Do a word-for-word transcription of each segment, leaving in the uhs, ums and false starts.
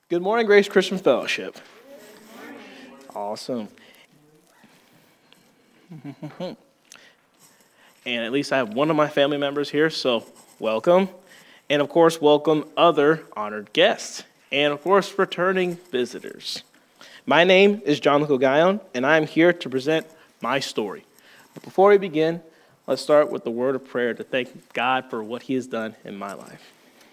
Good morning, Grace Christian Fellowship. Awesome. And at least I have one of my family members here, so welcome. And of course, welcome other honored guests. And of course, returning visitors. My name is John Lucogayon, and I am here to present my story. But before we begin, let's start with the word of prayer to thank God for what he has done in my life.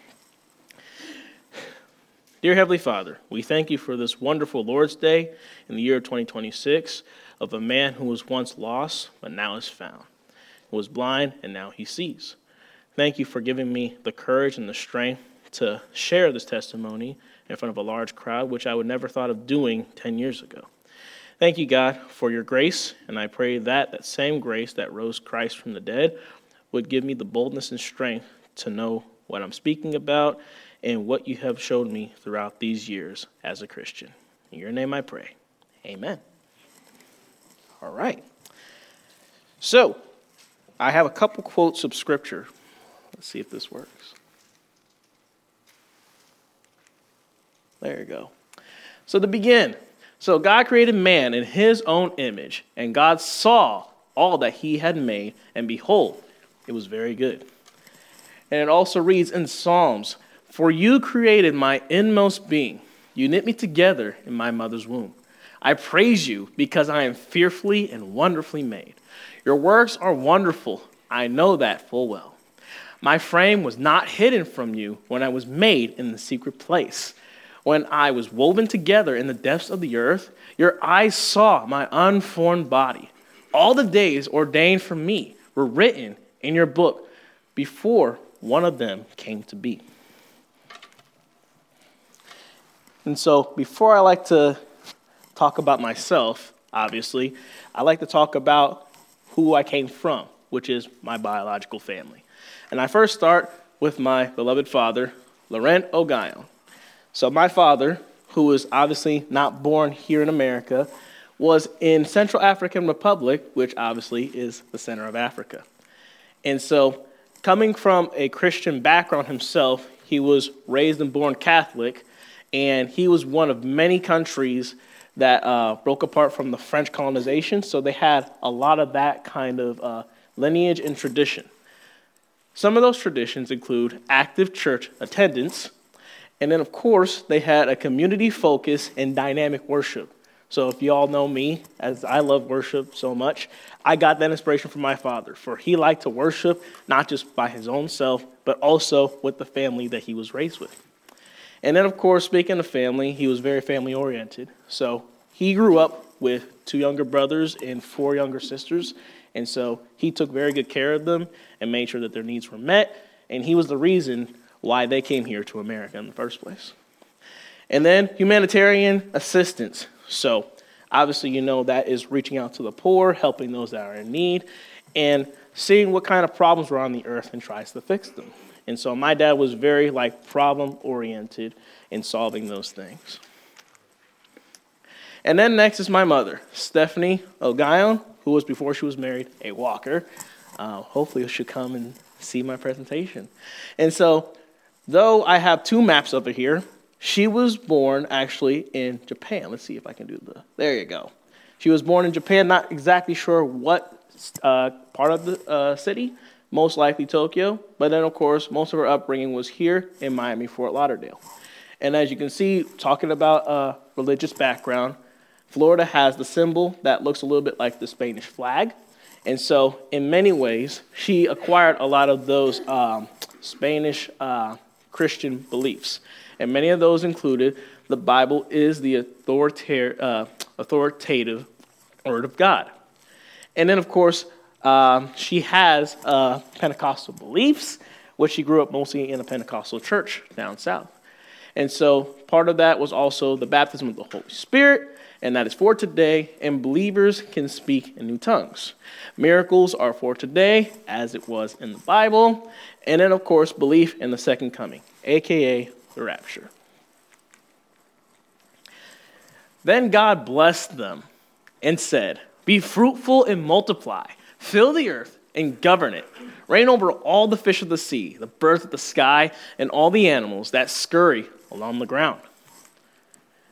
Dear Heavenly Father, we thank you for this wonderful Lord's Day in the year of twenty twenty-six of a man who was once lost but now is found, who was blind and now he sees. Thank you for giving me the courage and the strength to share this testimony in front of a large crowd, which I would never thought of doing ten years ago. Thank you, God, for your grace, and I pray that that same grace that rose Christ from the dead would give me the boldness and strength to know what I'm speaking about and what you have showed me throughout these years as a Christian. In your name I pray. Amen. All right. So, I have a couple quotes of scripture. Let's see if this works. There you go. So to begin, so God created man in his own image, and God saw all that he had made, and behold, it was very good. And it also reads in Psalms, "For you created my inmost being. You knit me together in my mother's womb. I praise you because I am fearfully and wonderfully made. Your works are wonderful. I know that full well. My frame was not hidden from you when I was made in the secret place. When I was woven together in the depths of the earth, your eyes saw my unformed body. All the days ordained for me were written in your book before one of them came to be." And so before I like to talk about myself, obviously, I like to talk about who I came from, which is my biological family. And I first start with my beloved father, Laurent Ogayon. So my father, who was obviously not born here in America, was in Central African Republic, which obviously is the center of Africa. And so coming from a Christian background himself, he was raised and born Catholic, and he was one of many countries that uh, broke apart from the French colonization, so they had a lot of that kind of uh, lineage and tradition. Some of those traditions include active church attendance, and then, of course, they had a community focus and dynamic worship. So if you all know me, as I love worship so much, I got that inspiration from my father, for he liked to worship not just by his own self, but also with the family that he was raised with. And then, of course, speaking of family, he was very family-oriented. So he grew up with two younger brothers and four younger sisters. And so he took very good care of them and made sure that their needs were met. And he was the reason why they came here to America in the first place. And then humanitarian assistance. So obviously, you know, that is reaching out to the poor, helping those that are in need, and seeing what kind of problems were on the earth and tries to fix them. And so my dad was very, like, problem-oriented in solving those things. And then next is my mother, Stephanie Ogayon, who was, before she was married, a walker. Uh, hopefully she'll come and see my presentation. And so, though I have two maps over here, she was born, actually, in Japan. Let's see if I can do the, there you go. She was born in Japan, not exactly sure what uh, part of the uh, city, most likely Tokyo, but then, of course, most of her upbringing was here in Miami, Fort Lauderdale. And as you can see, talking about a religious background, Florida has the symbol that looks a little bit like the Spanish flag. And so, in many ways, she acquired a lot of those um, Spanish uh, Christian beliefs. And many of those included the Bible is the authorita- uh, authoritative Word of God. And then, of course, Um, she has uh, Pentecostal beliefs, which she grew up mostly in a Pentecostal church down south. And so part of that was also the baptism of the Holy Spirit, and that is for today, and believers can speak in new tongues. Miracles are for today, as it was in the Bible, and then, of course, belief in the second coming, a k a the rapture. Then God blessed them and said, "Be fruitful and multiply. Fill the earth and govern it. Reign over all the fish of the sea, the birds of the sky, and all the animals that scurry along the ground."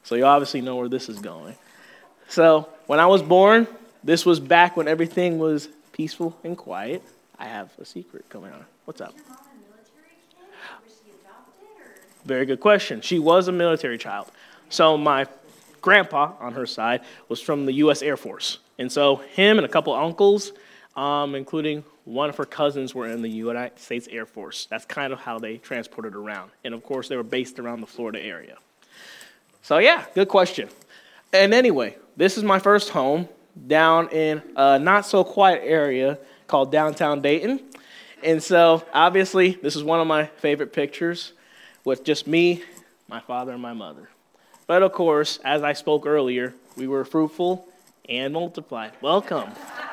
So you obviously know where this is going. So when I was born, this was back when everything was peaceful and quiet. I have a secret coming on. What's up? Was your mom a military kid? Or was she adopted? Or? Very good question. She was a military child. So my grandpa on her side was from the U S Air Force. And so him and a couple uncles, um, including one of her cousins, were in the United States Air Force. That's kind of how they transported around. And of course, they were based around the Florida area. So yeah, good question. And anyway, this is my first home down in a not so quiet area called downtown Dayton. And so obviously, this is one of my favorite pictures with just me, my father, and my mother. But of course, as I spoke earlier, we were fruitful and multiplied. Welcome.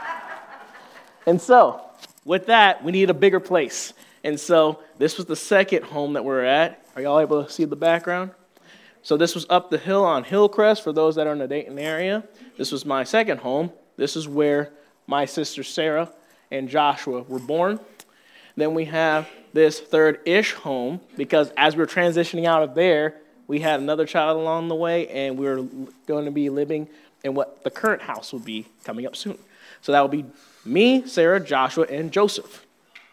And so, with that, we need a bigger place. And so, this was the second home that we're at. Are y'all able to see the background? So this was up the hill on Hillcrest for those that are in the Dayton area. This was my second home. This is where my sister Sarah and Joshua were born. Then we have this third-ish home because as we were transitioning out of there, we had another child along the way, and we were going to be living in what the current house will be coming up soon. So that will be me, Sarah, Joshua, and Joseph.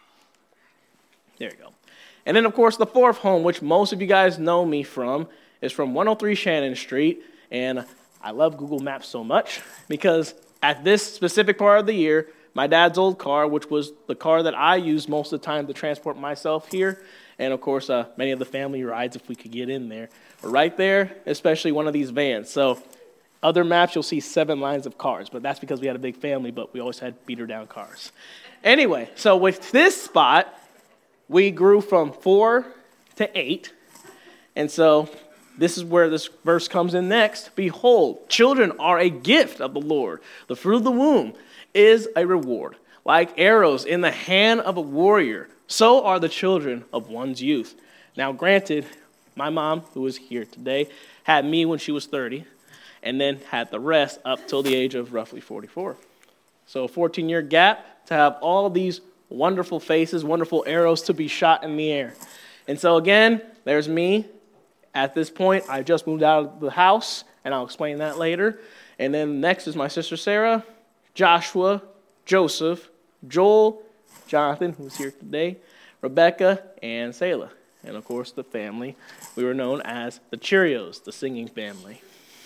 There you go. And then, of course, the fourth home, which most of you guys know me from, is from one oh three Shannon Street. And I love Google Maps so much because at this specific part of the year, my dad's old car, which was the car that I used most of the time to transport myself here, and, of course, uh, many of the family rides if we could get in there, are right there, especially one of these vans. So other maps, you'll see seven lines of cars, but that's because we had a big family, but we always had beater-down cars. Anyway, so with this spot, we grew from four to eight, and so this is where this verse comes in next. Behold, children are a gift of the Lord. The fruit of the womb is a reward. Like arrows in the hand of a warrior, so are the children of one's youth. Now, granted, my mom, who is here today, had me when she was thirty, and then had the rest up till the age of roughly forty-four. So a fourteen-year gap to have all these wonderful faces, wonderful arrows to be shot in the air. And so again, there's me. At this point, I just moved out of the house, and I'll explain that later. And then next is my sister Sarah, Joshua, Joseph, Joel, Jonathan, who's here today, Rebecca, and Selah. And of course, the family. We were known as the Cheerios, the singing family.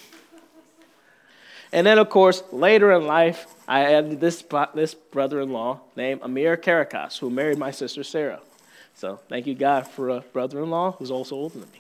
And then, of course, later in life, I added this, this brother-in-law named Amir Karakas, who married my sister Sarah. So thank you, God, for a brother-in-law who's also older than me.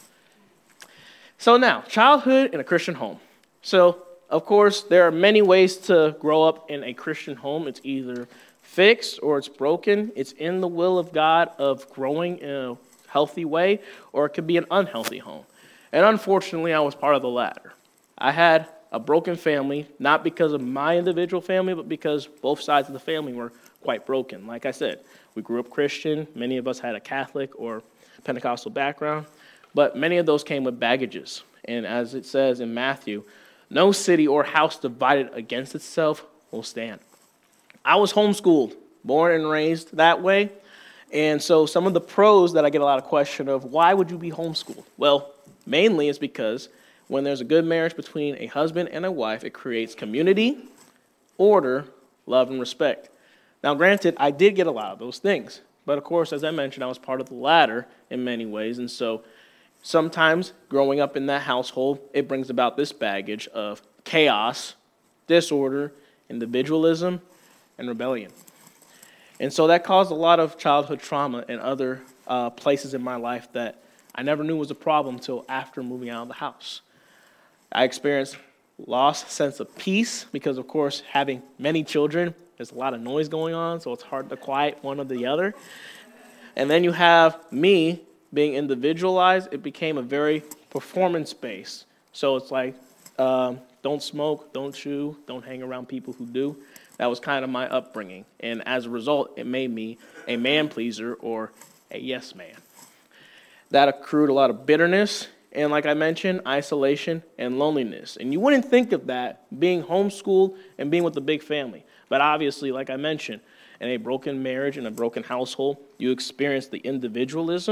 So now, childhood in a Christian home. So, of course, there are many ways to grow up in a Christian home. It's either fixed or it's broken. It's in the will of God of growing in a healthy way, or it could be an unhealthy home. And unfortunately, I was part of the latter. I had a broken family, not because of my individual family, but because both sides of the family were quite broken. Like I said, we grew up Christian. Many of us had a Catholic or Pentecostal background. But many of those came with baggages. And as it says in Matthew, no city or house divided against itself will stand. I was homeschooled, born and raised that way. And so some of the pros that I get a lot of question of, why would you be homeschooled? Well, mainly it's because when there's a good marriage between a husband and a wife, it creates community, order, love, and respect. Now, granted, I did get a lot of those things. But of course, as I mentioned, I was part of the latter in many ways. And so sometimes growing up in that household, it brings about this baggage of chaos, disorder, individualism, and rebellion. And so that caused a lot of childhood trauma and other uh, places in my life that I never knew was a problem until after moving out of the house. I experienced lost sense of peace because, of course, having many children, there's a lot of noise going on, so it's hard to quiet one or the other. And then you have me being individualized. It became a very performance-based. So it's like, um, don't smoke, don't chew, don't hang around people who do. That was kind of my upbringing. And as a result, it made me a man-pleaser or a yes man. That accrued a lot of bitterness and, like I mentioned, isolation and loneliness. And you wouldn't think of that being homeschooled and being with a big family. But obviously, like I mentioned, in a broken marriage, in a broken household, you experience the individualism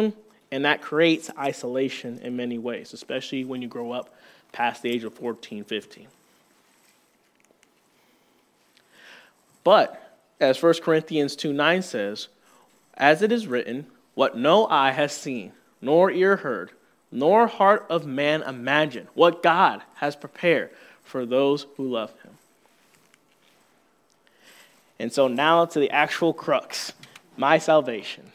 And that creates isolation in many ways, especially when you grow up past the age of fourteen, fifteen. But, as First Corinthians two nine says, as it is written, what no eye has seen, nor ear heard, nor heart of man imagined, what God has prepared for those who love him. And so now to the actual crux, my salvation.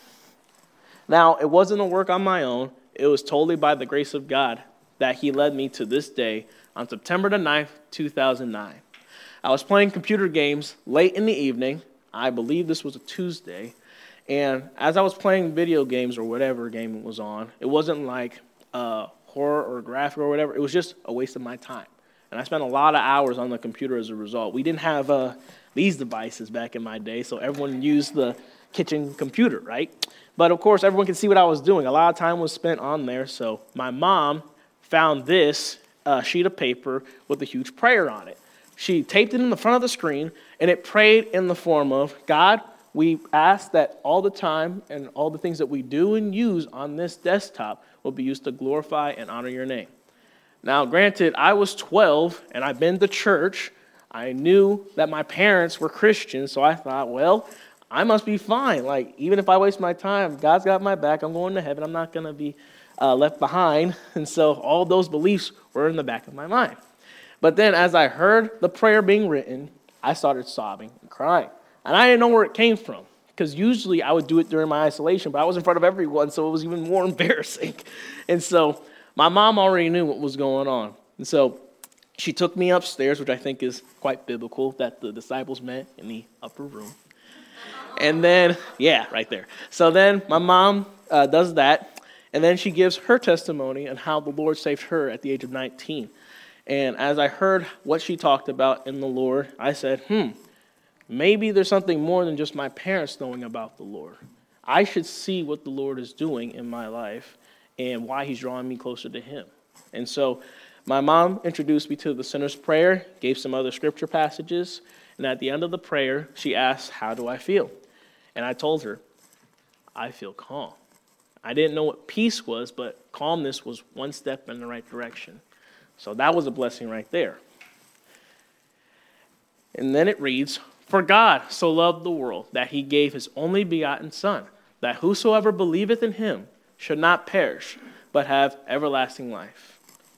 Now, it wasn't a work on my own. It was totally by the grace of God that he led me to this day on September the ninth, two thousand nine. I was playing computer games late in the evening. I believe this was a Tuesday. And as I was playing video games or whatever game was on, it wasn't like uh, horror or graphic or whatever. It was just a waste of my time. And I spent a lot of hours on the computer as a result. We didn't have uh, these devices back in my day, so everyone used the kitchen computer, right? But of course, everyone could see what I was doing. A lot of time was spent on there. So my mom found this uh, sheet of paper with a huge prayer on it. She taped it in the front of the screen, and it prayed in the form of, God, we ask that all the time and all the things that we do and use on this desktop will be used to glorify and honor your name. Now, granted, I was twelve, and I've been to church. I knew that my parents were Christians, so I thought, well, I must be fine. Like, even if I waste my time, God's got my back. I'm going to heaven. I'm not going to be uh, left behind. And so all those beliefs were in the back of my mind. But then as I heard the prayer being written, I started sobbing and crying. And I didn't know where it came from, because usually I would do it during my isolation, but I was in front of everyone, so it was even more embarrassing. And so my mom already knew what was going on. And so she took me upstairs, which I think is quite biblical, that the disciples met in the upper room. And then, yeah, right there. So then my mom uh, does that, and then she gives her testimony on how the Lord saved her at the age of nineteen. And as I heard what she talked about in the Lord, I said, hmm, maybe there's something more than just my parents knowing about the Lord. I should see what the Lord is doing in my life and why he's drawing me closer to him. And so my mom introduced me to the sinner's prayer, gave some other scripture passages, and at the end of the prayer, she asked, how do I feel? And I told her, I feel calm. I didn't know what peace was, but calmness was one step in the right direction. So that was a blessing right there. And then it reads, for God so loved the world that he gave his only begotten Son, that whosoever believeth in him should not perish, but have everlasting life.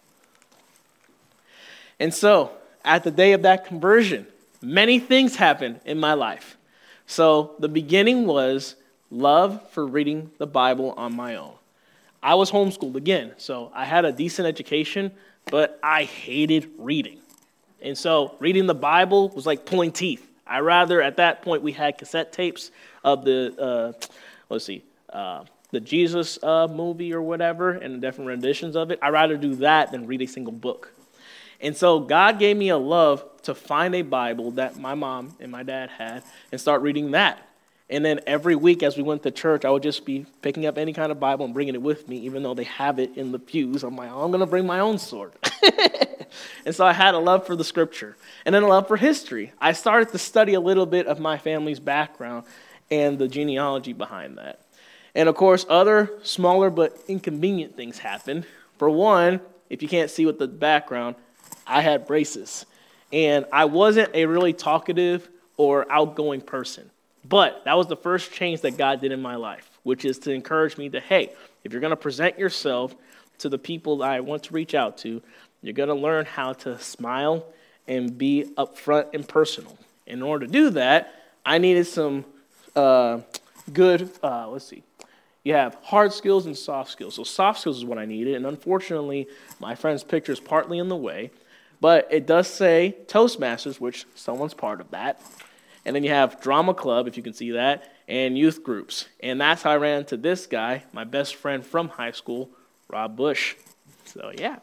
And so, at the day of that conversion, many things happened in my life. So the beginning was love for reading the Bible on my own. I was homeschooled again, so I had a decent education, but I hated reading. And so reading the Bible was like pulling teeth. I rather, at that point, we had cassette tapes of the, uh, let's see, uh, the Jesus uh, movie or whatever, and different renditions of it. I'd rather do that than read a single book. And so God gave me a love to find a Bible that my mom and my dad had and start reading that. And then every week as we went to church, I would just be picking up any kind of Bible and bringing it with me, even though they have it in the pews. I'm like, oh, I'm going to bring my own sword. And so I had a love for the scripture and then a love for history. I started to study a little bit of my family's background and the genealogy behind that. And of course, other smaller but inconvenient things happened. For one, if you can't see with the background, I had braces. And I wasn't a really talkative or outgoing person. But that was the first change that God did in my life, which is to encourage me to, hey, if you're going to present yourself to the people that I want to reach out to, you're going to learn how to smile and be upfront and personal. In order to do that, I needed some uh, good, uh, let's see, you have hard skills and soft skills. So soft skills is what I needed, and unfortunately, my friend's picture is partly in the way, but it does say Toastmasters, which someone's part of that. And then you have drama club, if you can see that, and youth groups. And that's how I ran into this guy, my best friend from high school, Rob Bush. So, yeah.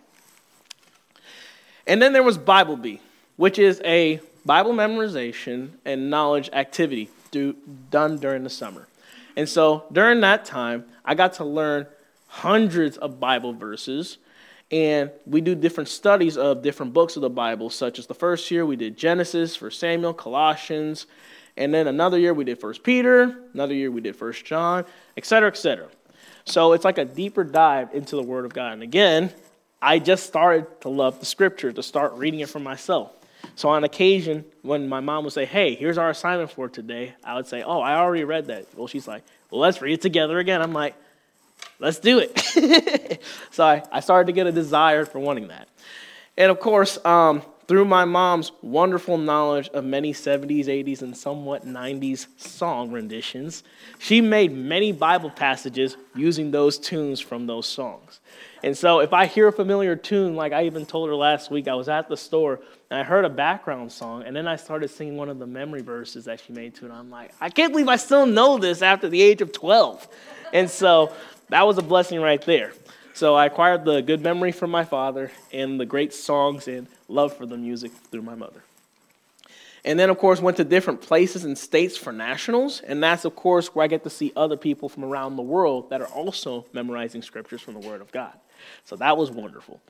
And then there was Bible Bee, which is a Bible memorization and knowledge activity do, done during the summer. And so during that time, I got to learn hundreds of Bible verses. And we do different studies of different books of the Bible, such as the first year we did Genesis, First Samuel, Colossians, and then another year we did First Peter, another year we did First John, et cetera, et cetera. So it's like a deeper dive into the Word of God. And again, I just started to love the Scripture, to start reading it for myself. So on occasion, when my mom would say, hey, here's our assignment for today, I would say, oh, I already read that. Well, she's like, well, let's read it together again. I'm like, let's do it. So I, I started to get a desire for wanting that. And of course, um, through my mom's wonderful knowledge of many seventies, eighties, and somewhat nineties song renditions, she made many Bible passages using those tunes from those songs. And so if I hear a familiar tune, like I even told her last week, I was at the store and I heard a background song, and then I started singing one of the memory verses that she made to it. And I'm like, I can't believe I still know this after the age of twelve. And so that was a blessing right there. So I acquired the good memory from my father and the great songs and love for the music through my mother. And then, of course, went to different places and states for nationals. And that's, of course, where I get to see other people from around the world that are also memorizing scriptures from the Word of God. So that was wonderful.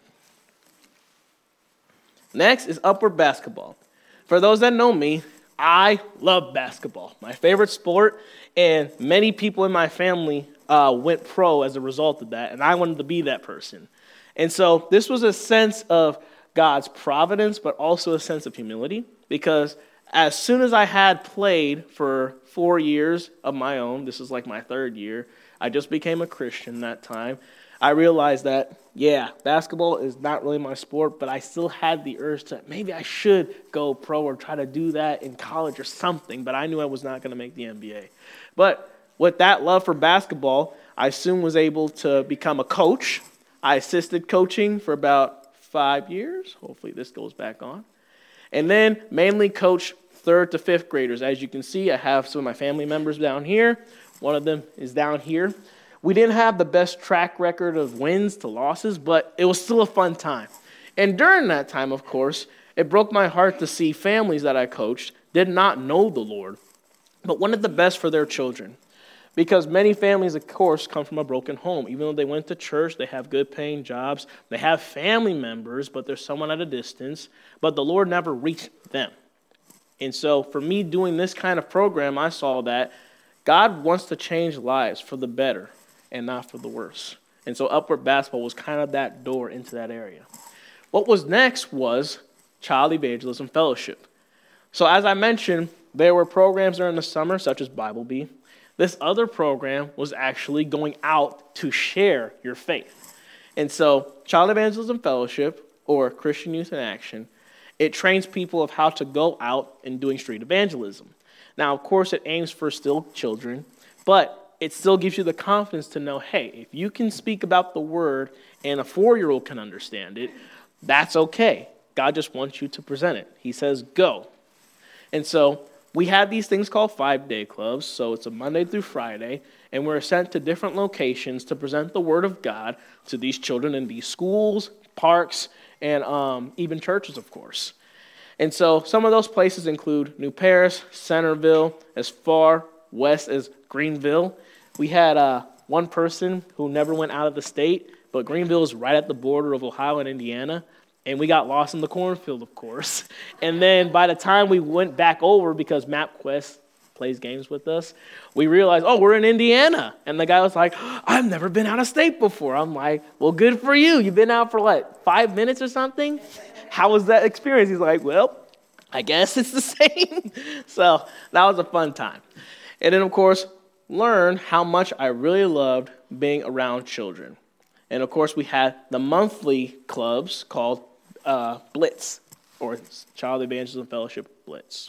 Next is upward basketball. For those that know me, I love basketball, my favorite sport, and many people in my family uh, went pro as a result of that, and I wanted to be that person. And so this was a sense of God's providence, but also a sense of humility, because as soon as I had played for four years of my own, this is like my third year, I just became a Christian that time, I realized that, yeah, basketball is not really my sport, but I still had the urge to, maybe I should go pro or try to do that in college or something, but I knew I was not going to make the N B A. But with that love for basketball, I soon was able to become a coach. I assisted coaching for about five years. Hopefully this goes back on. And then mainly coached third to fifth graders. As you can see, I have some of my family members down here. One of them is down here. We didn't have the best track record of wins to losses, but it was still a fun time. And during that time, of course, it broke my heart to see families that I coached did not know the Lord, but wanted the best for their children. Because many families, of course, come from a broken home. Even though they went to church, they have good paying jobs, they have family members, but they're somewhat at a distance, but the Lord never reached them. And so for me doing this kind of program, I saw that God wants to change lives for the better and not for the worse. And so Upward Basketball was kind of that door into that area. What was next was Child Evangelism Fellowship. So as I mentioned, there were programs during the summer, such as Bible Bee. This other program was actually going out to share your faith. And so Child Evangelism Fellowship, or Christian Youth in Action, it trains people of how to go out and doing street evangelism. Now, of course, it aims for still children, but it still gives you the confidence to know, hey, if you can speak about the word and a four-year-old can understand it, that's okay. God just wants you to present it. He says, go. And so we had these things called five-day clubs, so it's a Monday through Friday, and we're sent to different locations to present the word of God to these children in these schools, parks, and um, even churches, of course. And so some of those places include New Paris, Centerville, as far west as Greenville. We had uh, one person who never went out of the state, but Greenville is right at the border of Ohio and Indiana, and we got lost in the cornfield, of course. And then by the time we went back over, because MapQuest plays games with us, we realized, oh, we're in Indiana. And the guy was like, I've never been out of state before. I'm like, well, good for you. You've been out for, what, five minutes or something? How was that experience? He's like, well, I guess it's the same. So that was a fun time. And then, of course, learn how much I really loved being around children. And, of course, we had the monthly clubs called uh, Blitz, or Child Evangelism Fellowship Blitz.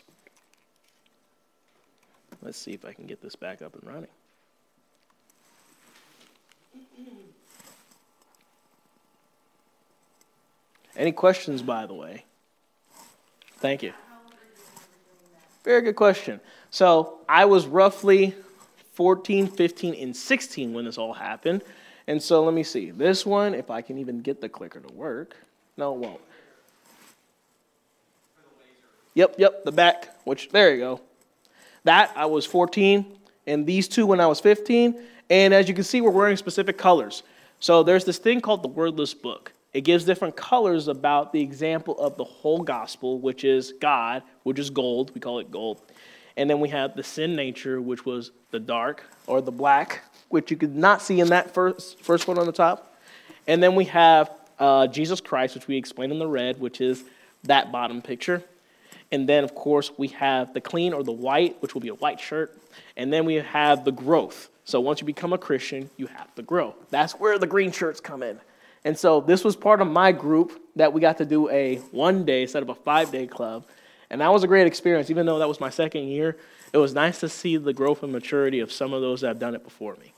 Let's see if I can get this back up and running. Any questions, by the way? Thank you. Very good question. So I was roughly fourteen, fifteen, and sixteen when this all happened. And so let me see. This one, if I can even get the clicker to work. No, it won't. Yep, yep, the back, which, there you go. That, I was fourteen, and these two when I was fifteen. And as you can see, we're wearing specific colors. So there's this thing called the Wordless Book. It gives different colors about the example of the whole gospel, which is God, which is gold. We call it gold. And then we have the sin nature, which was the dark or the black, which you could not see in that first, first one on the top. And then we have uh, Jesus Christ, which we explained in the red, which is that bottom picture. And then, of course, we have the clean or the white, which will be a white shirt. And then we have the growth. So once you become a Christian, you have to grow. That's where the green shirts come in. And so this was part of my group that we got to do a one-day instead of a five-day club. And that was a great experience. Even though that was my second year, it was nice to see the growth and maturity of some of those that have done it before me.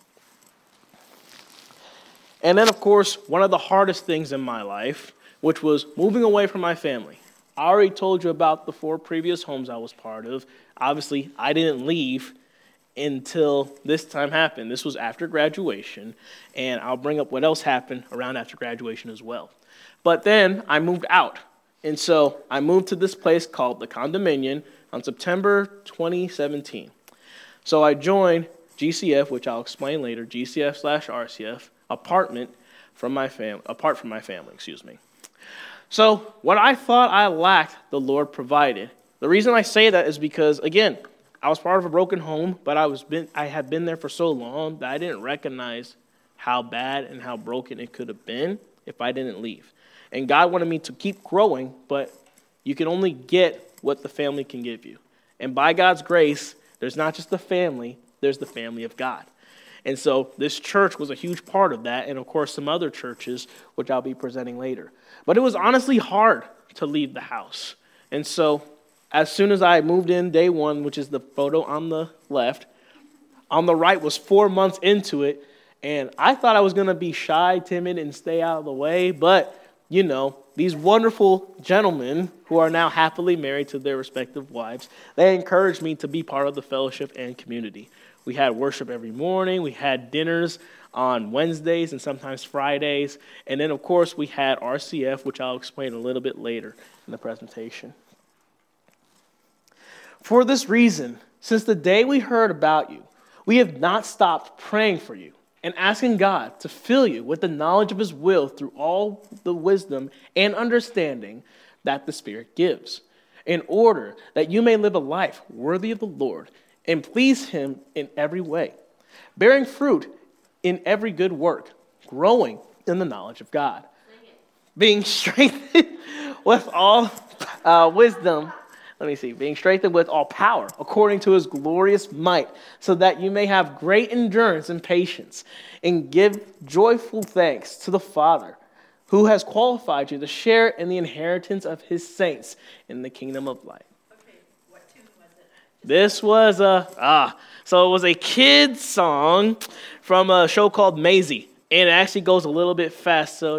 And then, of course, one of the hardest things in my life, which was moving away from my family. I already told you about the four previous homes I was part of. Obviously, I didn't leave until this time happened. This was after graduation, and I'll bring up what else happened around after graduation as well. But then I moved out, and so I moved to this place called the Condominion on September twenty seventeen. So I joined G C F, which I'll explain later, G C F slash R C F, apartment from my fam- apart from my family, excuse me. So what I thought I lacked, the Lord provided. The reason I say that is because, again, I was part of a broken home, but I was been I had been there for so long that I didn't recognize how bad and how broken it could have been if I didn't leave. And God wanted me to keep growing, but you can only get what the family can give you. And by God's grace, there's not just the family, there's the family of God. And so this church was a huge part of that, and of course some other churches, which I'll be presenting later. But it was honestly hard to leave the house. And so as soon as I moved in day one, which is the photo on the left, on the right was four months into it, and I thought I was going to be shy, timid, and stay out of the way, but, you know, these wonderful gentlemen who are now happily married to their respective wives, they encouraged me to be part of the fellowship and community. We had worship every morning, we had dinners on Wednesdays and sometimes Fridays, and then, of course, we had R C F, which I'll explain a little bit later in the presentation. For this reason, since the day we heard about you, we have not stopped praying for you and asking God to fill you with the knowledge of his will through all the wisdom and understanding that the Spirit gives, in order that you may live a life worthy of the Lord and please him in every way, bearing fruit in every good work, growing in the knowledge of God, being strengthened with all uh, wisdom. Let me see, being strengthened with all power, according to his glorious might, so that you may have great endurance and patience, and give joyful thanks to the Father, who has qualified you to share in the inheritance of his saints in the kingdom of light. Okay, what tune was it? This was a, ah, so it was a kid's song from a show called Maisie, and it actually goes a little bit fast, so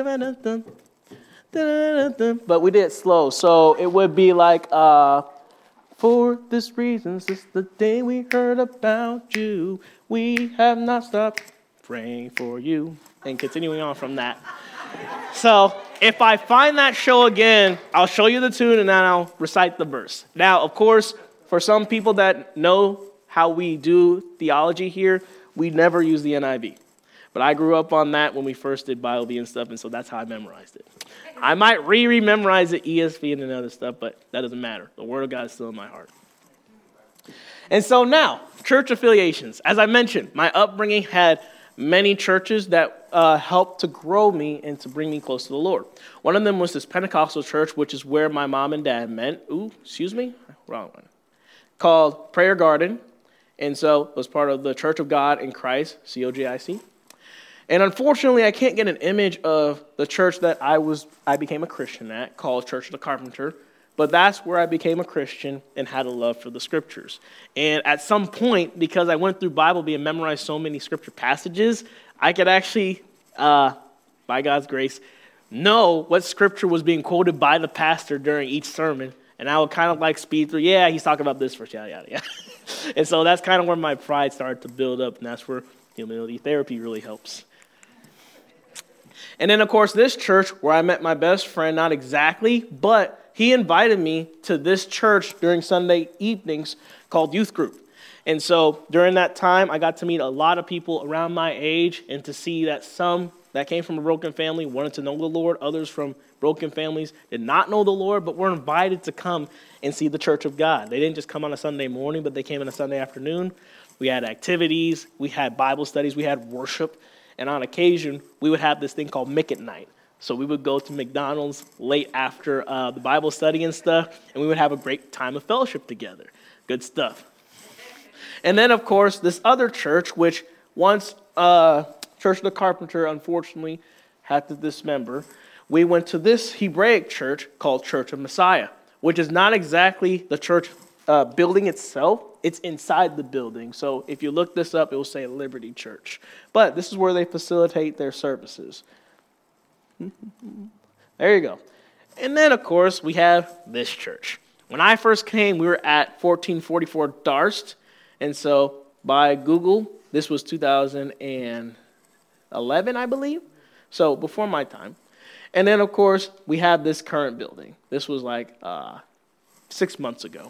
but we did it slow, so it would be like, uh, for this reason, since the day we heard about you, we have not stopped praying for you, and continuing on from that. So if I find that show again, I'll show you the tune, and then I'll recite the verse. Now, of course, for some people that know how we do theology here, we never use the N I V. But I grew up on that when we first did Bible B and stuff, and so that's how I memorized it. I might re-rememorize the E S V and other stuff, but that doesn't matter. The Word of God is still in my heart. And so now, church affiliations. As I mentioned, my upbringing had many churches that uh, helped to grow me and to bring me close to the Lord. One of them was this Pentecostal church, which is where my mom and dad met. Ooh, excuse me, wrong one. Called Prayer Garden. And so it was part of the Church of God in Christ, C O G I C. And unfortunately, I can't get an image of the church that I was I became a Christian at, called Church of the Carpenter, but that's where I became a Christian and had a love for the scriptures. And at some point, because I went through Bible B and memorized so many scripture passages, I could actually, uh, by God's grace, know what scripture was being quoted by the pastor during each sermon. And I would kind of like speed through, yeah, he's talking about this verse, yada, yada, yada. And so that's kind of where my pride started to build up, and that's where humility therapy really helps. And then, of course, this church where I met my best friend, not exactly, but he invited me to this church during Sunday evenings called Youth Group. And so during that time, I got to meet a lot of people around my age and to see that some that came from a broken family wanted to know the Lord. Others from broken families did not know the Lord, but were invited to come and see the church of God. They didn't just come on a Sunday morning, but they came on a Sunday afternoon. We had activities, we had Bible studies, we had worship, and on occasion, we would have this thing called Mick at Night. So we would go to McDonald's late after uh, the Bible study and stuff, and we would have a great time of fellowship together. Good stuff. And then, of course, this other church, which once uh, Church of the Carpenter, unfortunately, had to dismember, we went to this Hebraic church called Church of Messiah, which is not exactly the church uh, building itself. It's inside the building. So if you look this up, it will say Liberty Church. But this is where they facilitate their services. There you go. And then, of course, we have this church. When I first came, we were at fourteen forty-four Darst. And so by Google, this was two thousand eleven, I believe. So before my time. And then, of course, we have this current building. This was like uh, six months ago.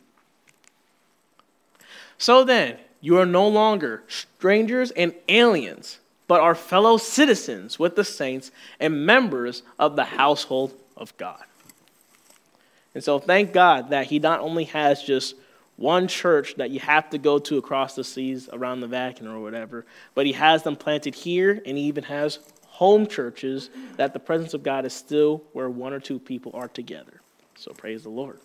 So then, you are no longer strangers and aliens, but are fellow citizens with the saints and members of the household of God. And so thank God that he not only has just one church that you have to go to across the seas around the Vatican or whatever, but he has them planted here, and he even has home churches that the presence of God is still where one or two people are together. So praise the Lord.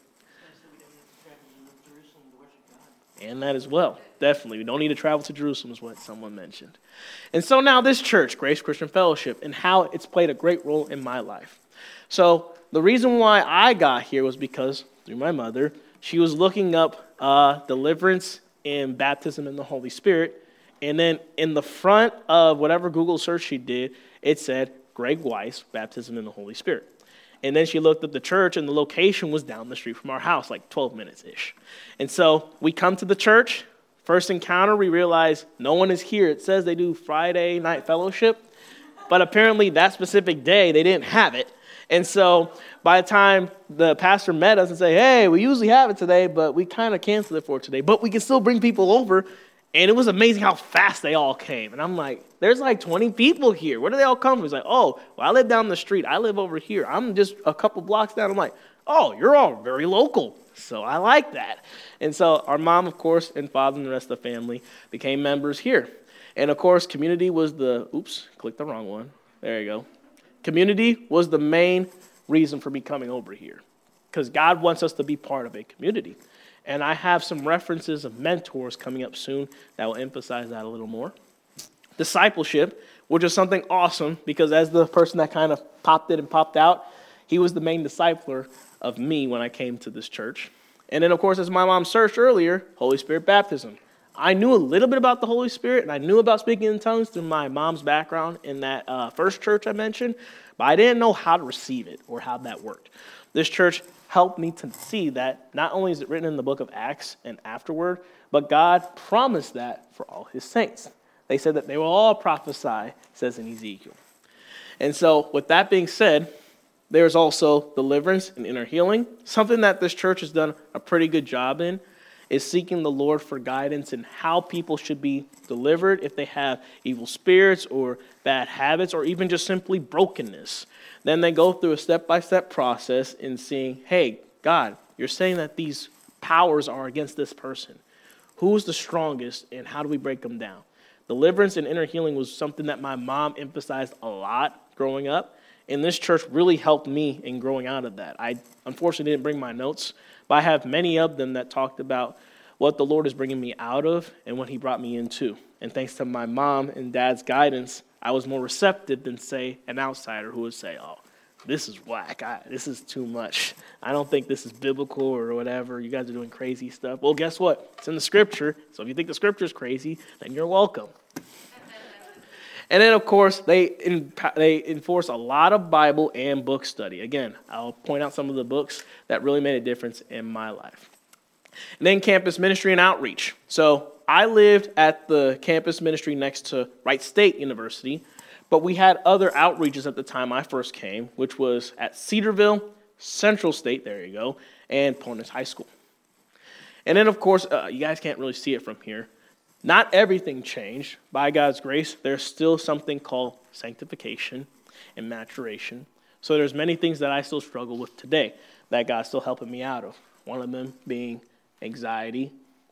And that as well. Definitely. We don't need to travel to Jerusalem is what someone mentioned. And so now this church, Grace Christian Fellowship, and how it's played a great role in my life. So the reason why I got here was because, through my mother, she was looking up uh, deliverance and baptism in the Holy Spirit. And then in the front of whatever Google search she did, it said Greg Weiss, baptism in the Holy Spirit. And then she looked at the church, and the location was down the street from our house, like twelve minutes-ish. And so we come to the church. First encounter, we realize no one is here. It says they do Friday night fellowship, but apparently that specific day, they didn't have it. And so by the time the pastor met us and said, hey, we usually have it today, but we kind of canceled it for today, but we can still bring people over. And it was amazing how fast they all came. And I'm like, there's like twenty people here. Where do they all come from? He's like, oh, well, I live down the street. I live over here. I'm just a couple blocks down. I'm like, oh, you're all very local. So I like that. And so our mom, of course, and father and the rest of the family became members here. And, of course, community was the, oops, clicked the wrong one. There you go. Community was the main reason for me coming over here, because God wants us to be part of a community. And I have some references of mentors coming up soon that will emphasize that a little more. Discipleship, which is something awesome, because as the person that kind of popped in and popped out, he was the main discipler of me when I came to this church. And then, of course, as my mom searched earlier, Holy Spirit baptism. I knew a little bit about the Holy Spirit, and I knew about speaking in tongues through my mom's background in that uh, first church I mentioned, but I didn't know how to receive it or how that worked. This church helped me to see that not only is it written in the book of Acts and afterward, but God promised that for all his saints. They said that they will all prophesy, says in Ezekiel. And so with that being said, there's also deliverance and inner healing. Something that this church has done a pretty good job in is seeking the Lord for guidance in how people should be delivered if they have evil spirits or bad habits or even just simply brokenness. Then they go through a step-by-step process in seeing, hey, God, you're saying that these powers are against this person. Who's the strongest and how do we break them down? Deliverance and inner healing was something that my mom emphasized a lot growing up, and this church really helped me in growing out of that. I unfortunately didn't bring my notes, but I have many of them that talked about what the Lord is bringing me out of and what he brought me into. And thanks to my mom and dad's guidance, I was more receptive than, say, an outsider who would say, oh, this is whack. I, this is too much. I don't think this is biblical or whatever. You guys are doing crazy stuff. Well, guess what? It's in the scripture. So if you think the scripture is crazy, then you're welcome. And then, of course, they in, they enforce a lot of Bible and book study. Again, I'll point out some of the books that really made a difference in my life. And then campus ministry and outreach. So I lived at the campus ministry next to Wright State University, but we had other outreaches at the time I first came, which was at Cedarville, Central State, there you go, and Portis High School. And then, of course, uh, you guys can't really see it from here. Not everything changed. By God's grace, there's still something called sanctification and maturation. So there's many things that I still struggle with today that God's still helping me out of. One of them being anxiety,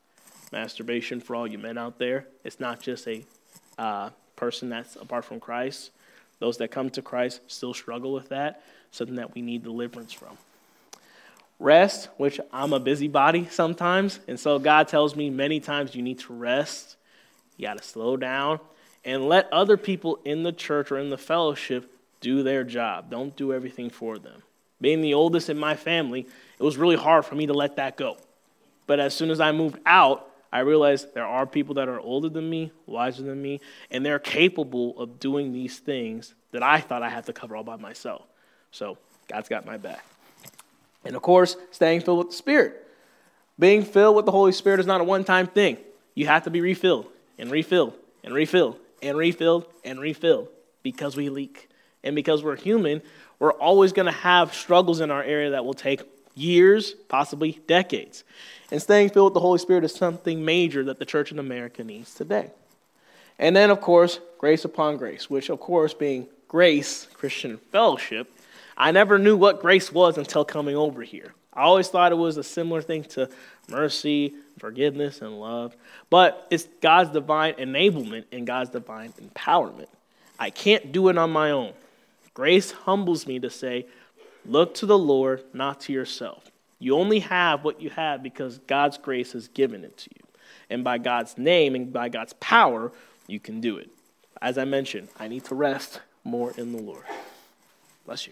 Masturbation, for all you men out there, it's not just a uh, person that's apart from Christ. Those that come to Christ still struggle with that, something that we need deliverance from. Rest, which I'm a busybody sometimes, and so God tells me many times you need to rest. You got to slow down and let other people in the church or in the fellowship do their job. Don't do everything for them. Being the oldest in my family, it was really hard for me to let that go. But as soon as I moved out, I realized there are people that are older than me, wiser than me, and they're capable of doing these things that I thought I had to cover all by myself. So God's got my back. And of course, staying filled with the Spirit. Being filled with the Holy Spirit is not a one-time thing. You have to be refilled and refilled and refilled and refilled and refilled because we leak. And because we're human, we're always going to have struggles in our area that will take years, possibly decades. And staying filled with the Holy Spirit is something major that the church in America needs today. And then, of course, grace upon grace, which, of course, being Grace Christian Fellowship, I never knew what grace was until coming over here. I always thought it was a similar thing to mercy, forgiveness, and love. But it's God's divine enablement and God's divine empowerment. I can't do it on my own. Grace humbles me to say, look to the Lord, not to yourself. You only have what you have because God's grace has given it to you. And by God's name and by God's power, you can do it. As I mentioned, I need to rest more in the Lord. Bless you.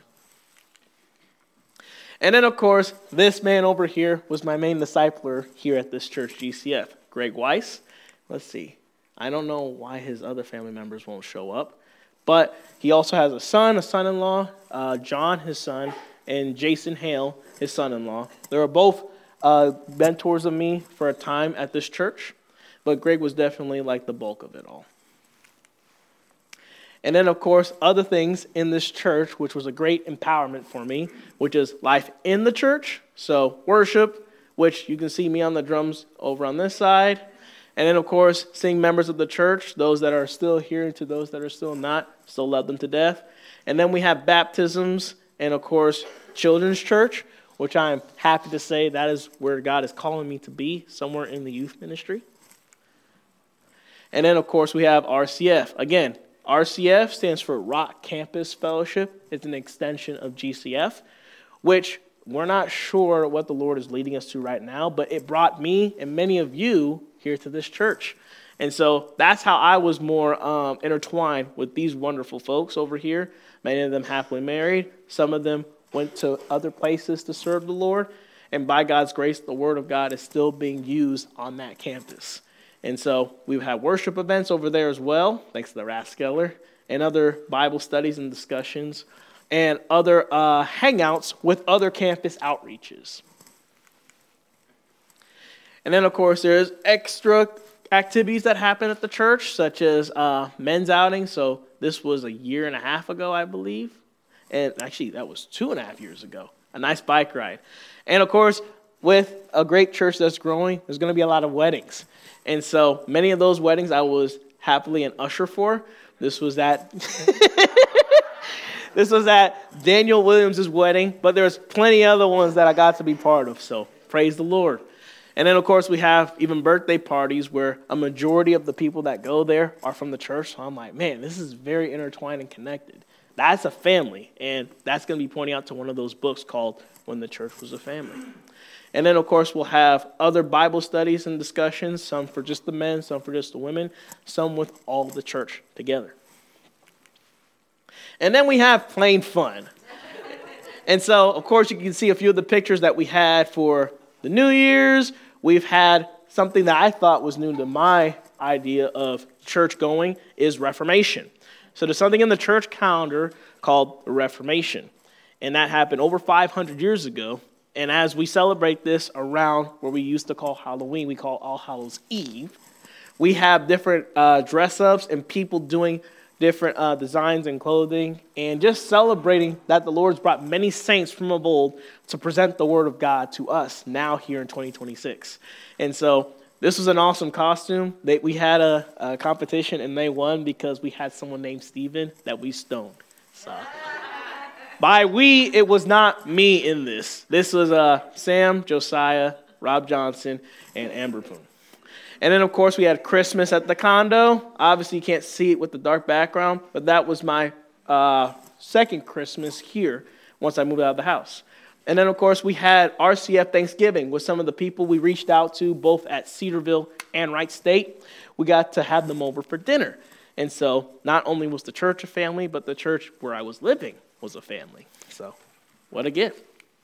And then, of course, this man over here was my main discipler here at this church, G C F, Greg Weiss. Let's see. I don't know why his other family members won't show up, but he also has a son, a son-in-law, uh, John, his son, and Jason Hale, his son-in-law. They were both uh, mentors of me for a time at this church, but Greg was definitely like the bulk of it all. And then, of course, other things in this church, which was a great empowerment for me, which is life in the church. So worship, which you can see me on the drums over on this side. And then, of course, seeing members of the church, those that are still here to those that are still not, still love them to death. And then we have baptisms and, of course, children's church, which I am happy to say that is where God is calling me to be, somewhere in the youth ministry. And then, of course, we have R C F. Again, R C F stands for Rock Campus Fellowship. It's an extension of G C F, which we're not sure what the Lord is leading us to right now, but it brought me and many of you here to this church. And so that's how I was more um, intertwined with these wonderful folks over here. Many of them happily married. Some of them went to other places to serve the Lord. And by God's grace, the Word of God is still being used on that campus. And so we've had worship events over there as well, thanks to the Raskeller, and other Bible studies and discussions, and other uh, hangouts with other campus outreaches. And then, of course, there's extra activities that happen at the church, such as uh, men's outing. So this was a year and a half ago, I believe. And actually, that was two and a half years ago. A nice bike ride. And, of course, with a great church that's growing, there's going to be a lot of weddings. And so many of those weddings I was happily an usher for. This was at this was at Daniel Williams' wedding, but there's plenty other ones that I got to be part of. So praise the Lord. And then, of course, we have even birthday parties where a majority of the people that go there are from the church. So I'm like, man, this is very intertwined and connected. That's a family. And that's going to be pointing out to one of those books called When the Church Was a Family. And then, of course, we'll have other Bible studies and discussions, some for just the men, some for just the women, some with all the church together. And then we have plain fun. And so, of course, you can see a few of the pictures that we had for the New Year's. We've had something that I thought was new to my idea of church going is Reformation. So there's something in the church calendar called the Reformation. And that happened over five hundred years ago. And as we celebrate this around where we used to call Halloween, we call All Hallows Eve, we have different uh, dress-ups and people doing different uh, designs and clothing and just celebrating that the Lord's brought many saints from of old to present the Word of God to us now here in twenty twenty-six. And so this was an awesome costume. They, we had a, a competition and they won because we had someone named Steven that we stoned. So... By we, it was not me in this. This was uh, Sam, Josiah, Rob Johnson, and Amber Poon. And then, of course, we had Christmas at the condo. Obviously, you can't see it with the dark background, but that was my uh, second Christmas here once I moved out of the house. And then, of course, we had R C F Thanksgiving with some of the people we reached out to, both at Cedarville and Wright State. We got to have them over for dinner. And so not only was the church a family, but the church where I was living was a family. So what a gift.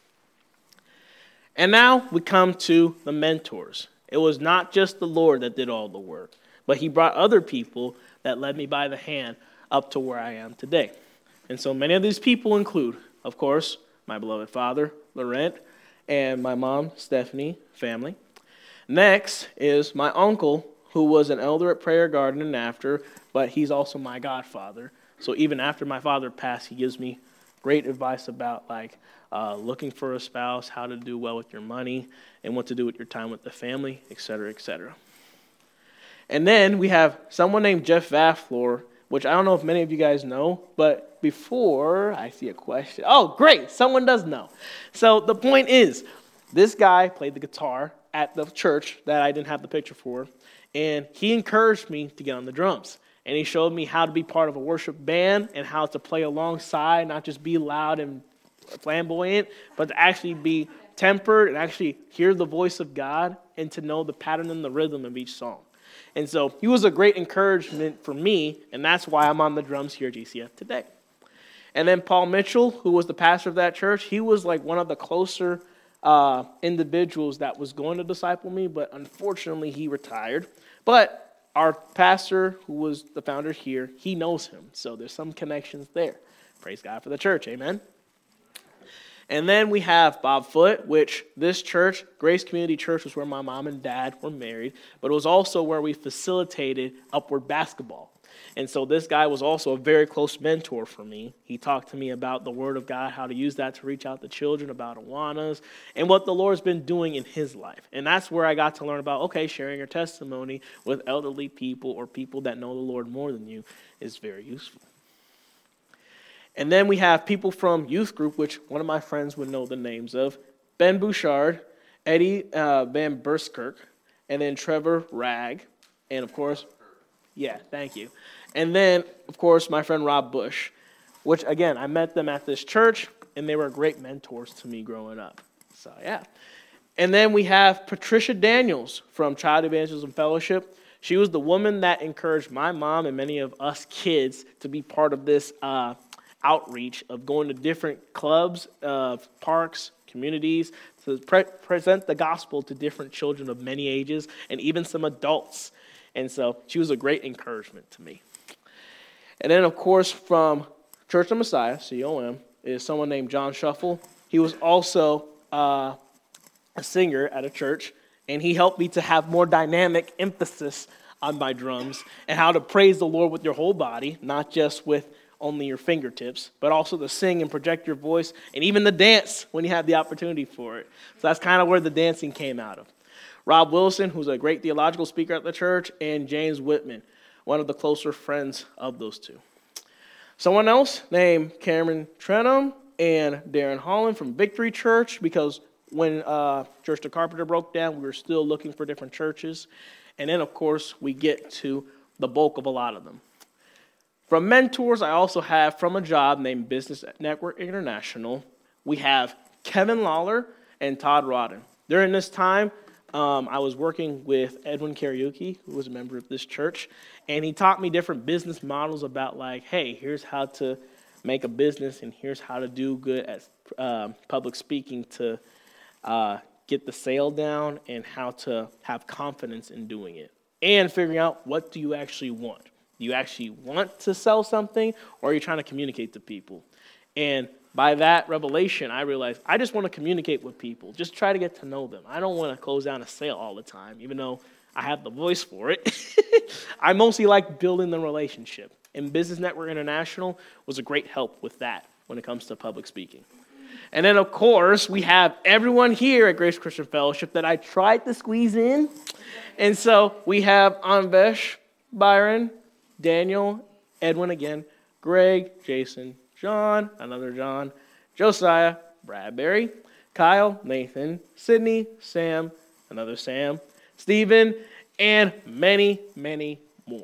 And now we come to the mentors. It was not just the Lord that did all the work, but he brought other people that led me by the hand up to where I am today. And so many of these people include, of course, my beloved father, Laurent, and my mom, Stephanie, family. Next is my uncle, who was an elder at Prayer Garden and after, but he's also my godfather. So even after my father passed, he gives me great advice about like uh, looking for a spouse, how to do well with your money, and what to do with your time with the family, et cetera, et cetera. And then we have someone named Jeff Vafflor, which I don't know if many of you guys know, but before I see a question. Oh, great, someone does know. So the point is, this guy played the guitar at the church that I didn't have the picture for, and he encouraged me to get on the drums. And he showed me how to be part of a worship band and how to play alongside, not just be loud and flamboyant, but to actually be tempered and actually hear the voice of God and to know the pattern and the rhythm of each song. And so he was a great encouragement for me, and that's why I'm on the drums here at G C F today. And then Paul Mitchell, who was the pastor of that church, he was like one of the closer uh, individuals that was going to disciple me, but unfortunately he retired. But our pastor, who was the founder here, he knows him, so there's some connections there. Praise God for the church, amen? And then we have Bob Foote, which this church, Grace Community Church, was where my mom and dad were married, but it was also where we facilitated Upward Basketball. And so this guy was also a very close mentor for me. He talked to me about the Word of God, how to use that to reach out to children, about Awanas, and what the Lord's been doing in his life. And that's where I got to learn about, okay, sharing your testimony with elderly people or people that know the Lord more than you is very useful. And then we have people from youth group, which one of my friends would know the names of, Ben Bouchard, Eddie uh, Van Burskirk, and then Trevor Ragg, and of course, yeah, thank you. And then, of course, my friend Rob Bush, which, again, I met them at this church, and they were great mentors to me growing up. So, yeah. And then we have Patricia Daniels from Child Evangelism Fellowship. She was the woman that encouraged my mom and many of us kids to be part of this uh, outreach of going to different clubs, uh, parks, communities, to pre- present the gospel to different children of many ages and even some adults. And so she was a great encouragement to me. And then, of course, from Church of Messiah, C O M, is someone named John Shuffle. He was also uh, a singer at a church, and he helped me to have more dynamic emphasis on my drums and how to praise the Lord with your whole body, not just with only your fingertips, but also to sing and project your voice, and even the dance when you have the opportunity for it. So that's kind of where the dancing came out of. Rob Wilson, who's a great theological speaker at the church, and James Whitman, one of the closer friends of those two. Someone else named Cameron Trenum and Darren Holland from Victory Church, because when uh, Church the Carpenter broke down, we were still looking for different churches. And then, of course, we get to the bulk of a lot of them. From mentors, I also have from a job named Business Network International, we have Kevin Lawler and Todd Rodden. During this time, Um, I was working with Edwin Karaoke, who was a member of this church, and he taught me different business models about like, hey, here's how to make a business, and here's how to do good at uh, public speaking to uh, get the sale down, and how to have confidence in doing it, and figuring out what do you actually want. Do you actually want to sell something, or are you trying to communicate to people? And by that revelation, I realized I just want to communicate with people. Just try to get to know them. I don't want to close down a sale all the time, even though I have the voice for it. I mostly like building the relationship. And Business Network International was a great help with that when it comes to public speaking. And then, of course, we have everyone here at Grace Christian Fellowship that I tried to squeeze in. And so we have Anvesh, Byron, Daniel, Edwin again, Greg, Jason, John, another John, Josiah, Bradbury, Kyle, Nathan, Sydney, Sam, another Sam, Stephen, and many, many more.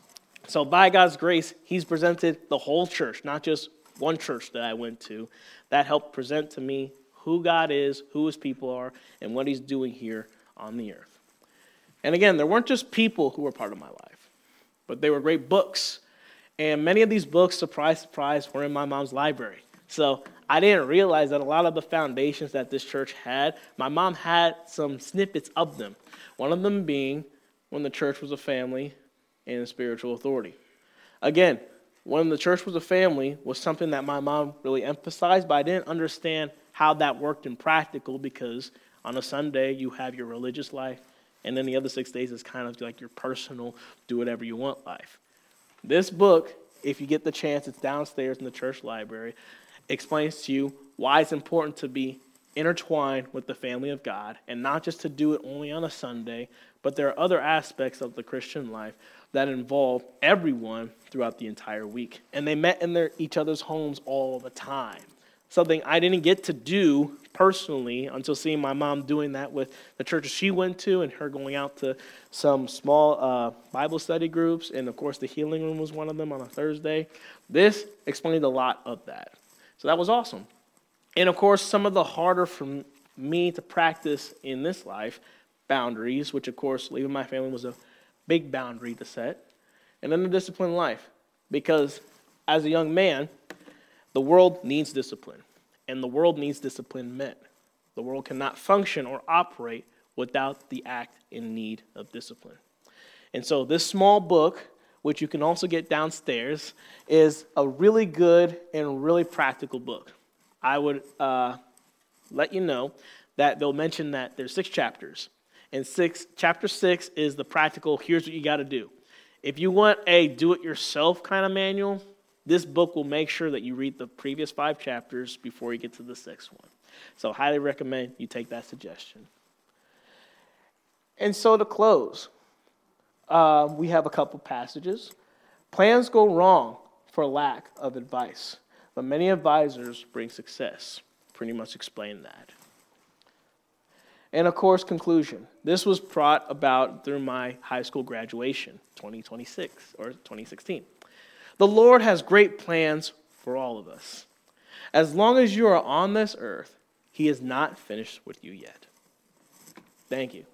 So by God's grace, he's presented the whole church, not just one church that I went to, that helped present to me who God is, who his people are, and what he's doing here on the earth. And again, there weren't just people who were part of my life, but they were great books. And many of these books, surprise, surprise, were in my mom's library. So I didn't realize that a lot of the foundations that this church had, my mom had some snippets of them. One of them being when the church was a family and a spiritual authority. Again, when the church was a family was something that my mom really emphasized, but I didn't understand how that worked in practical because on a Sunday you have your religious life, and then the other six days is kind of like your personal, do whatever you want life. This book, if you get the chance, it's downstairs in the church library, explains to you why it's important to be intertwined with the family of God and not just to do it only on a Sunday, but there are other aspects of the Christian life that involve everyone throughout the entire week. And they met in their each other's homes all the time. Something I didn't get to do personally until seeing my mom doing that with the churches she went to and her going out to some small uh, Bible study groups. And, of course, the healing room was one of them on a Thursday. This explained a lot of that. So that was awesome. And, of course, some of the harder for me to practice in this life, boundaries, which, of course, leaving my family was a big boundary to set. And then the discipline life. Because as a young man, the world needs discipline. And the world needs discipline met. The world cannot function or operate without the act in need of discipline. And so this small book, which you can also get downstairs, is a really good and really practical book. I would uh, let you know that they'll mention that there's six chapters. And six, chapter six is the practical, here's what you got to do. If you want a do-it-yourself kind of manual, this book will make sure that you read the previous five chapters before you get to the sixth one. So highly recommend you take that suggestion. And so to close, uh, we have a couple passages. Plans go wrong for lack of advice, but many advisors bring success. Pretty much explain that. And of course, conclusion. This was brought about through my high school graduation, twenty twenty-six or twenty sixteen. The Lord has great plans for all of us. As long as you are on this earth, he is not finished with you yet. Thank you.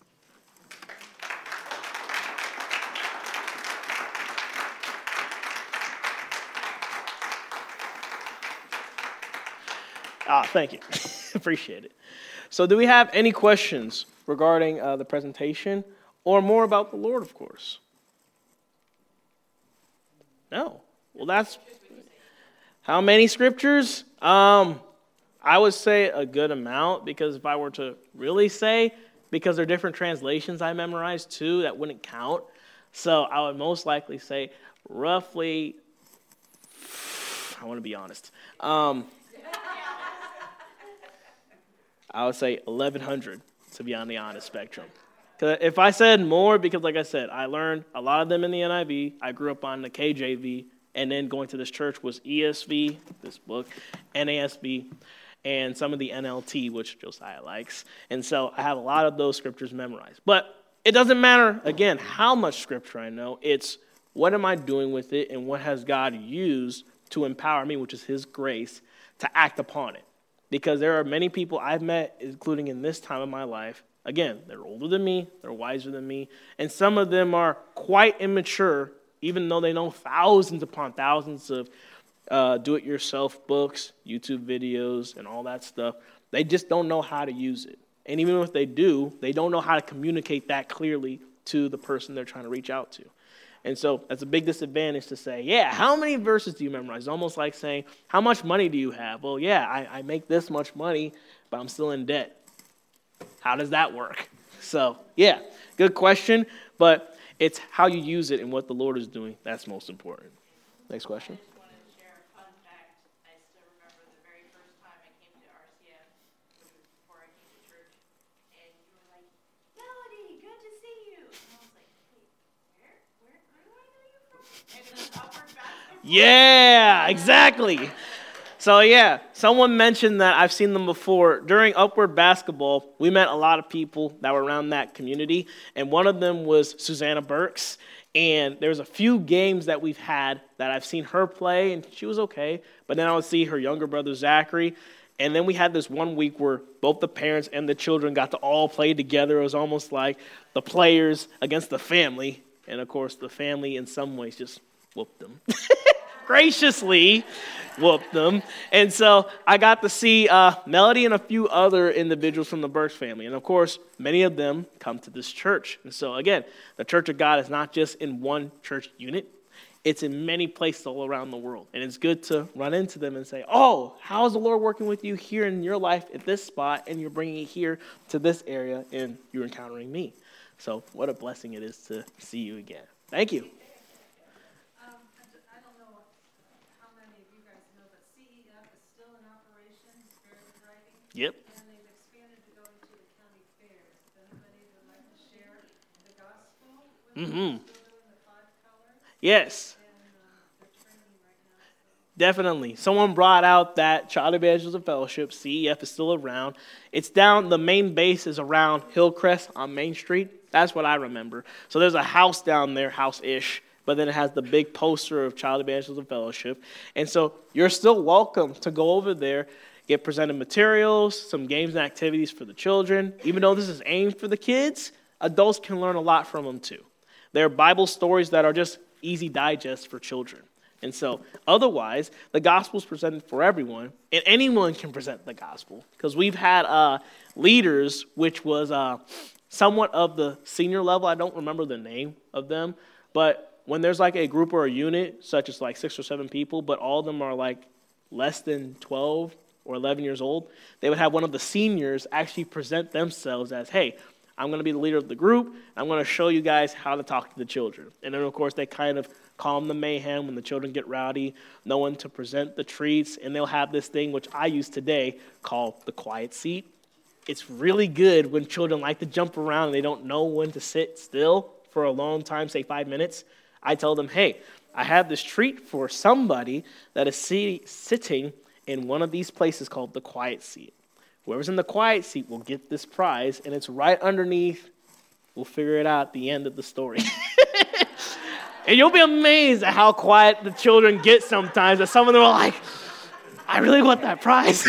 Ah, thank you. Appreciate it. So do we have any questions regarding uh, the presentation or more about the Lord, of course? No. Well, that's how many scriptures? Um, I would say a good amount, because if I were to really say, because they're different translations I memorized too, that wouldn't count. So I would most likely say roughly, I want to be honest, um, I would say eleven hundred to be on the honest spectrum. If I said more, because like I said, I learned a lot of them in the N I V. I grew up on the K J V, and then going to this church was E S V, this book, N A S B, and some of the N L T, which Josiah likes. And so I have a lot of those scriptures memorized. But it doesn't matter, again, how much scripture I know. It's what am I doing with it, and what has God used to empower me, which is his grace, to act upon it. Because there are many people I've met, including in this time of my life. Again, they're older than me, they're wiser than me, and some of them are quite immature, even though they know thousands upon thousands of uh, do-it-yourself books, YouTube videos, and all that stuff. They just don't know how to use it. And even if they do, they don't know how to communicate that clearly to the person they're trying to reach out to. And so that's a big disadvantage to say, yeah, how many verses do you memorize? It's almost like saying, how much money do you have? Well, yeah, I, I make this much money, but I'm still in debt. How does that work? So, yeah, good question, but it's how you use it and what the Lord is doing. That's most important. Next question. I just wanted to share a fun fact. I still remember the very first time I came to R C M, which was before I came to church, and you were like, Melody, good to see you. And I was like, wait, where, where, where do I know you from? And it was awkward back and forth. Yeah, exactly. So yeah, someone mentioned that I've seen them before. During Upward Basketball, we met a lot of people that were around that community, and one of them was Susanna Burks. And there's a few games that we've had that I've seen her play, and she was okay. But then I would see her younger brother, Zachary. And then we had this one week where both the parents and the children got to all play together. It was almost like the players against the family. And, of course, the family in some ways just whooped them. Graciously whooped them. And so I got to see uh, Melody and a few other individuals from the Burks family. And, of course, many of them come to this church. And so, again, the Church of God is not just in one church unit. It's in many places all around the world. And it's good to run into them and say, oh, how is the Lord working with you here in your life at this spot, and you're bringing it here to this area, and you're encountering me. So what a blessing it is to see you again. Thank you. Um, I d- I don't know how many of you guys know, but C E F is still in operation, Spirit of Writing. Yep. And they've expanded to going to the county fairs. If anybody would like to share the gospel with Mm-hmm. them, still doing the five colors. Yes. And uh, they're training right now. So. Definitely. Someone brought out that Child Evangelism Fellowship, C E F, is still around. It's down, the main base is around Hillcrest on Main Street. That's what I remember. So there's a house down there, house-ish, but then it has the big poster of Child Evangelism Fellowship. And so you're still welcome to go over there, get presented materials, some games and activities for the children. Even though this is aimed for the kids, adults can learn a lot from them too. There are Bible stories that are just easy digest for children. And so, otherwise, the gospel is presented for everyone, and anyone can present the gospel. Because we've had uh, leaders, which was uh, somewhat of the senior level. I don't remember the name of them. But when there's like a group or a unit, such as like six or seven people, but all of them are like less than twelve or eleven years old, they would have one of the seniors actually present themselves as, hey, I'm going to be the leader of the group. I'm going to show you guys how to talk to the children. And then, of course, they kind of calm the mayhem when the children get rowdy, know when to present the treats, and they'll have this thing, which I use today, called the quiet seat. It's really good when children like to jump around and they don't know when to sit still for a long time, say five minutes. I tell them, hey, I have this treat for somebody that is see- sitting in one of these places called the quiet seat. Whoever's in the quiet seat will get this prize, and it's right underneath. We'll figure it out at the end of the story. And you'll be amazed at how quiet the children get sometimes, that some of them are like, I really want that prize.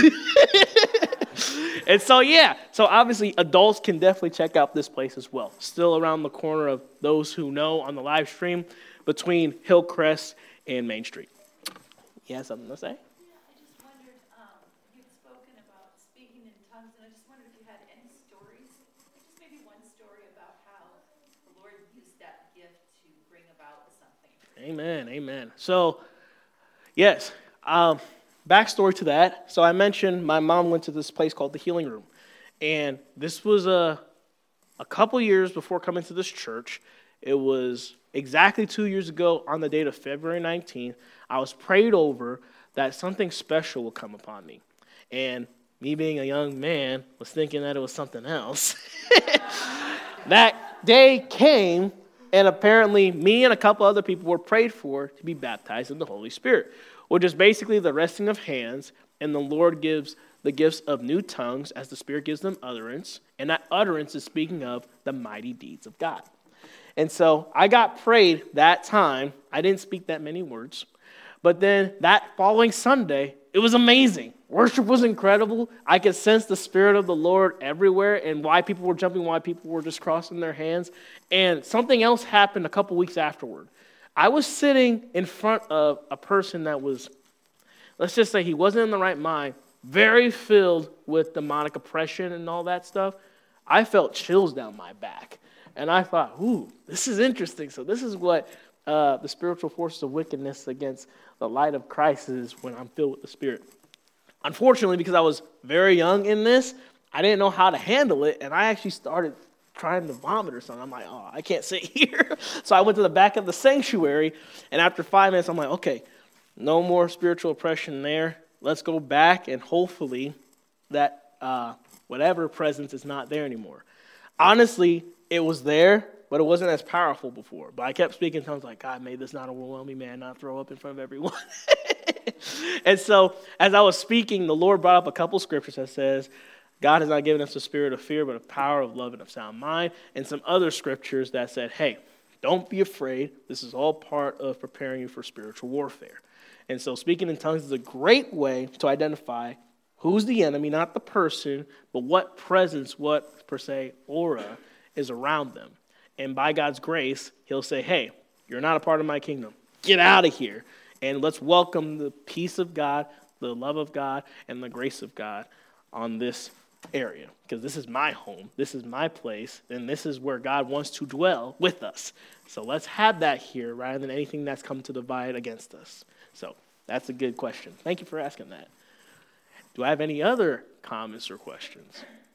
And so, yeah, so obviously adults can definitely check out this place as well. Still around the corner of those who know on the live stream between Hillcrest and Main Street. You have something to say? Yeah, I just wondered, um, you'd spoken about speaking in tongues, and I just wondered if you had any stories, just maybe one story about how the Lord used that gift to bring about something. Amen, amen. So, yes, um, backstory to that. So I mentioned my mom went to this place called the Healing Room. And this was a, a couple years before coming to this church. It was exactly two years ago on the date of February nineteenth. I was prayed over that something special would come upon me. And me being a young man was thinking that it was something else. That day came, and apparently me and a couple other people were prayed for to be baptized in the Holy Spirit, which is basically the resting of hands, and the Lord gives the gifts of new tongues as the Spirit gives them utterance, and that utterance is speaking of the mighty deeds of God. And so I got prayed that time. I didn't speak that many words. But then that following Sunday, it was amazing. Worship was incredible. I could sense the Spirit of the Lord everywhere and why people were jumping, why people were just crossing their hands. And something else happened a couple weeks afterward. I was sitting in front of a person that was, let's just say he wasn't in the right mind, very filled with demonic oppression and all that stuff. I felt chills down my back. And I thought, ooh, this is interesting. So this is what uh, the spiritual forces of wickedness against the light of Christ is when I'm filled with the Spirit. Unfortunately, because I was very young in this, I didn't know how to handle it. And I actually started trying to vomit or something. I'm like, oh, I can't sit here. So I went to the back of the sanctuary. And after five minutes, I'm like, okay, no more spiritual oppression there. Let's go back, and hopefully that uh, whatever presence is not there anymore. Honestly, it was there, but it wasn't as powerful before. But I kept speaking in tongues like, God, may this not overwhelm me, man, not throw up in front of everyone. And so as I was speaking, the Lord brought up a couple scriptures that says, God has not given us a spirit of fear, but of power, of love, and of sound mind. And some other scriptures that said, hey, don't be afraid. This is all part of preparing you for spiritual warfare. And so speaking in tongues is a great way to identify who's the enemy, not the person, but what presence, what, per se, aura is around them. And by God's grace, he'll say, hey, you're not a part of my kingdom. Get out of here. And let's welcome the peace of God, the love of God, and the grace of God on this area. Because this is my home. This is my place. And this is where God wants to dwell with us. So let's have that here rather than anything that's come to divide against us. So that's a good question. Thank you for asking that. Do I have any other comments or questions?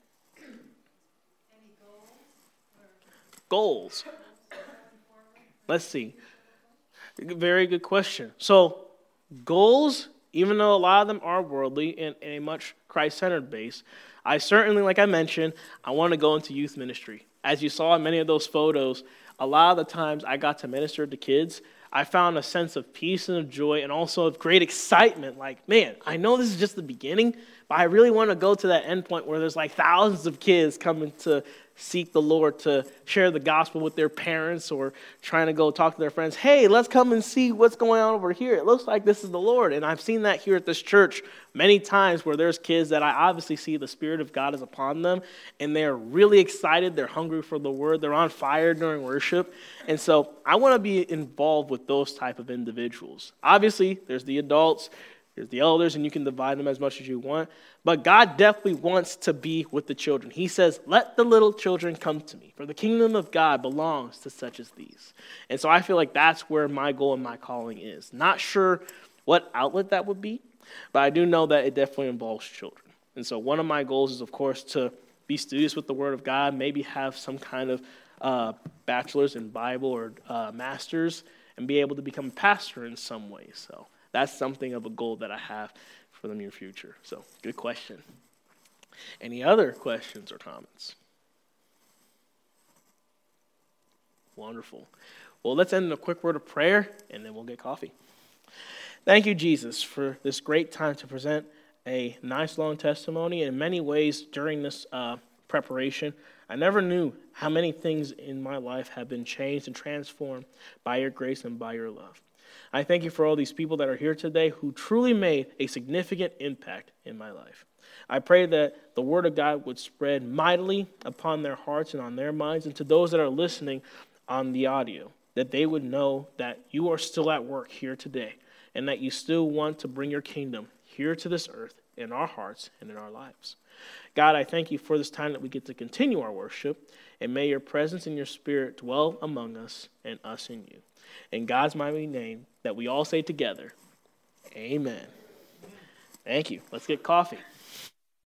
Any goals? Goals. Let's see. Very good question. So goals, even though a lot of them are worldly and in a much Christ-centered base, I certainly, like I mentioned, I want to go into youth ministry. As you saw in many of those photos, a lot of the times I got to minister to kids, I found a sense of peace and of joy and also of great excitement. Like, man, I know this is just the beginning, but I really want to go to that end point where there's like thousands of kids coming to seek the Lord, to share the gospel with their parents or trying to go talk to their friends. Hey, let's come and see what's going on over here. It looks like this is the Lord. And I've seen that here at this church many times where there's kids that I obviously see the Spirit of God is upon them and they're really excited. They're hungry for the word. They're on fire during worship. And so I want to be involved with those type of individuals. Obviously, there's the adults, there's the elders, and you can divide them as much as you want. But God definitely wants to be with the children. He says, let the little children come to me, for the kingdom of God belongs to such as these. And so I feel like that's where my goal and my calling is. Not sure what outlet that would be, but I do know that it definitely involves children. And so one of my goals is, of course, to be studious with the Word of God, maybe have some kind of uh, bachelor's in Bible or uh, master's, and be able to become a pastor in some way. So that's something of a goal that I have for the near future. So, good question. Any other questions or comments? Wonderful. Well, let's end in a quick word of prayer, and then we'll get coffee. Thank you, Jesus, for this great time to present a nice long testimony. In many ways, during this uh, preparation, I never knew how many things in my life have been changed and transformed by your grace and by your love. I thank you for all these people that are here today who truly made a significant impact in my life. I pray that the word of God would spread mightily upon their hearts and on their minds, and to those that are listening on the audio, that they would know that you are still at work here today, and that you still want to bring your kingdom here to this earth in our hearts and in our lives. God, I thank you for this time that we get to continue our worship, and may your presence and your spirit dwell among us and us in you. In God's mighty name, that we all say together, amen. Thank you. Let's get coffee.